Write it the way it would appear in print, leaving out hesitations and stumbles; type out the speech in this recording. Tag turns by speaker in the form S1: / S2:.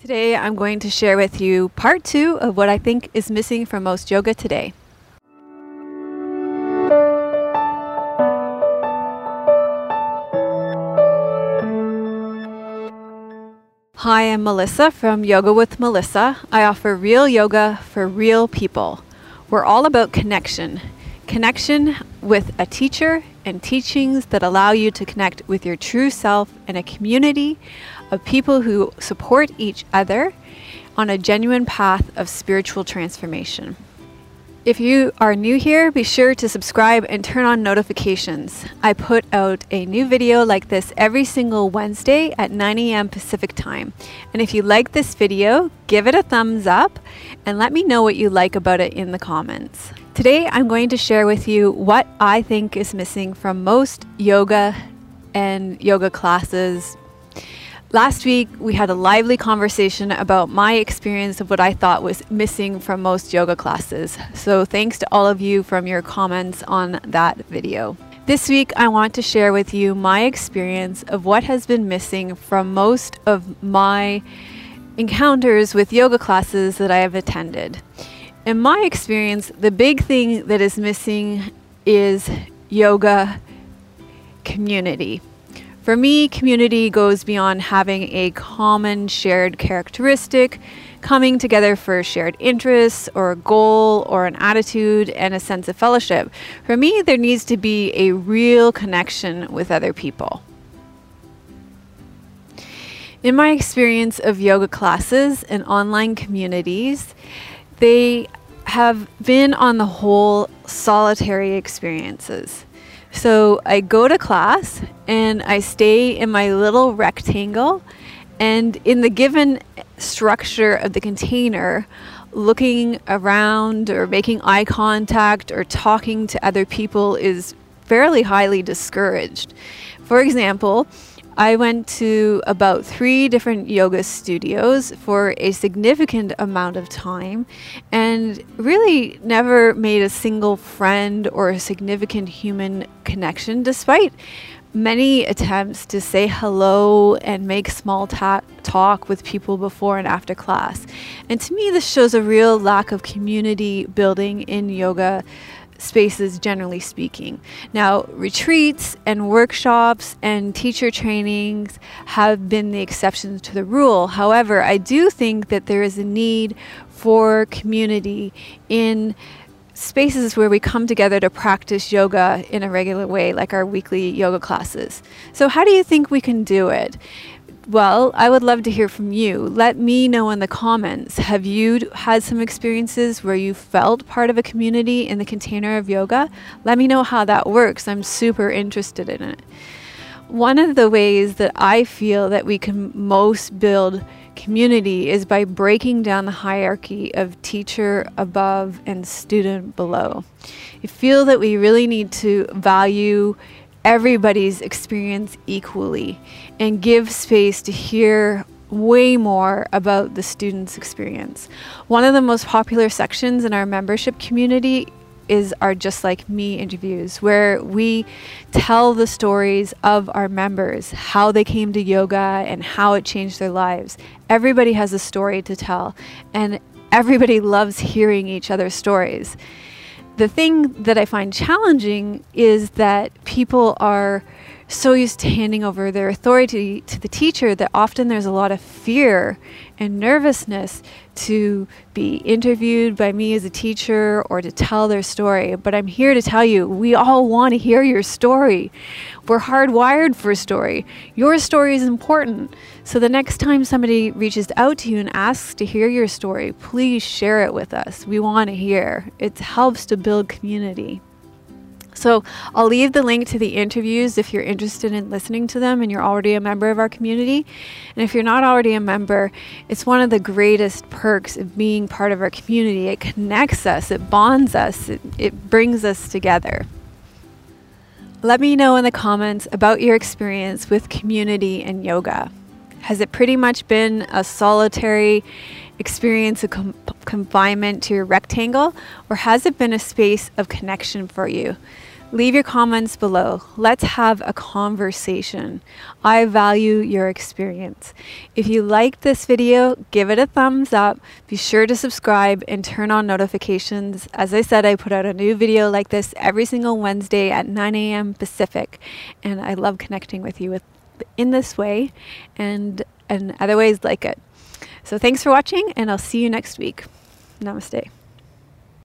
S1: Today I'm going to share with you part 2 of what I think is missing from most yoga today. Hi, I'm Melissa from Yoga with Melissa. I offer real yoga for real people. We're all about connection. Connection with a teacher and teachings that allow you to connect with your true self in a community of people who support each other on a genuine path of spiritual transformation. If you are new here, be sure to subscribe and turn on notifications. I put out a new video like this every single Wednesday at 9 a.m. Pacific time. And if you like this video, give it a thumbs up and let me know what you like about it in the comments. Today, I'm going to share with you what I think is missing from most yoga and yoga classes. Last week, we had a lively conversation about my experience of what I thought was missing from most yoga classes. So thanks to all of you from your comments on that video. This week, I want to share with you my experience of what has been missing from most of my encounters with yoga classes that I have attended. In my experience, the big thing that is missing is yoga community. For me, community goes beyond having a common shared characteristic, coming together for shared interests or a goal or an attitude and a sense of fellowship. For me, there needs to be a real connection with other people. In my experience of yoga classes and online communities, they have been on the whole solitary experiences. So I go to class and I stay in my little rectangle, and in the given structure of the container, looking around or making eye contact or talking to other people is fairly highly discouraged. For example, I went to about 3 different yoga studios for a significant amount of time and really never made a single friend or a significant human connection, despite many attempts to say hello and make small talk with people before and after class. And to me, this shows a real lack of community building in yoga spaces, generally speaking. Now, retreats and workshops and teacher trainings have been the exceptions to the rule. However, I do think that there is a need for community in spaces where we come together to practice yoga in a regular way, like our weekly yoga classes. So how do you think we can do it? Well, I would love to hear from you. Let me know in the comments. Have you had some experiences where you felt part of a community in the container of yoga? Let me know how that works. I'm super interested in it. One of the ways that I feel that we can most build community is by breaking down the hierarchy of teacher above and student below. I feel that we really need to value everybody's experience equally and give space to hear way more about the student's experience. One of the most popular sections in our membership community is our Just Like Me interviews, where we tell the stories of our members, how they came to yoga and how it changed their lives. Everybody has a story to tell, and everybody loves hearing each other's stories. The thing that I find challenging is that people are so used to handing over their authority to the teacher that often there's a lot of fear and nervousness to be interviewed by me as a teacher or to tell their story. But I'm here to tell you, we all want to hear your story. We're hardwired for a story. Your story is important. So the next time somebody reaches out to you and asks to hear your story, please share it with us. We want to hear. It helps to build community. So I'll leave the link to the interviews if you're interested in listening to them and you're already a member of our community. And if you're not already a member, it's one of the greatest perks of being part of our community. It connects us, it bonds us, it brings us together. Let me know in the comments about your experience with community and yoga. Has it pretty much been a solitary experience of confinement to your rectangle, or has it been a space of connection for you? Leave your comments below. Let's have a conversation. I value your experience. If you liked this video, give it a thumbs up. Be sure to subscribe and turn on notifications. As I said, I put out a new video like this every single Wednesday at 9 a.m. Pacific, and I love connecting with you in this way and other ways like it. So thanks for watching, and I'll see you next week. Namaste.